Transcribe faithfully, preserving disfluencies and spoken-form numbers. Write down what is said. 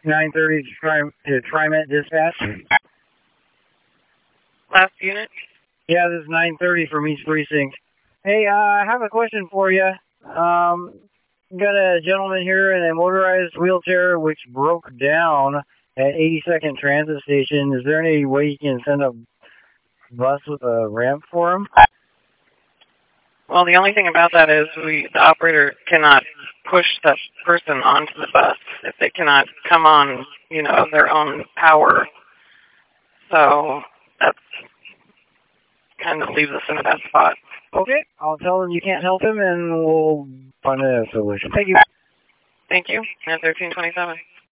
nine thirty tri to TriMet Dispatch. Last unit? Yeah, this is nine thirty from East Precinct. Hey, uh, I have a question for you. Um, got a gentleman here in a motorized wheelchair which broke down at eighty-second Transit Station. Is there any way you can send a bus with a ramp for him? Well, the only thing about that is we, the operator cannot push that person onto the bus if they cannot come on, you know, their own power. So that's kind of leaves us in a bad spot. Okay, I'll tell him you can't help him and we'll find a solution. Thank you. Thank you. And thirteen twenty-seven.